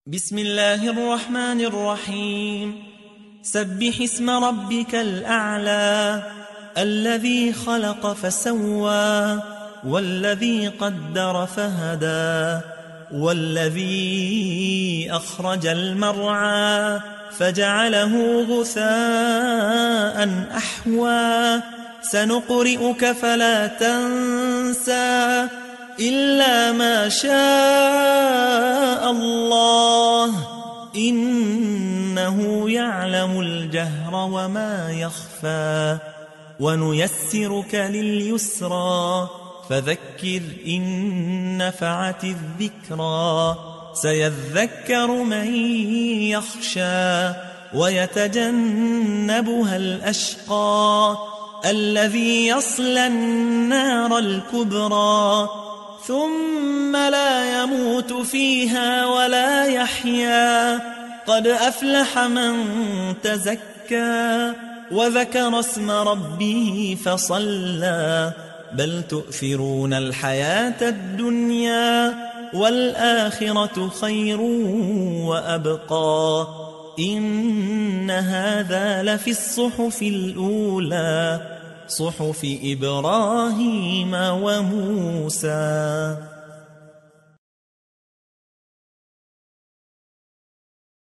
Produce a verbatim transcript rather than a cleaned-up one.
بسم الله الرحمن الرحيم. سبح اسم ربك الأعلى الذي خلق فسوى والذي قدر فهدى والذي أخرج المرعى فجعله غثاء أحوى سنقرئك فلا تنسى إلا ما شاء الله إنه يعلم الجهر وما يخفى ونيسرك لليسرى فذكر إن نفعت الذكرى سيذكر من يخشى ويتجنبها الأشقى الذي يصلى النار الكبرى ثم لا يموت فيها ولا يحيا قد أفلح من تزكى وذكر اسم ربه فصلى بل تؤثرون الحياة الدنيا والآخرة خير وأبقى إن هذا لفي الصحف الأولى صحف إبراهيم وموسى.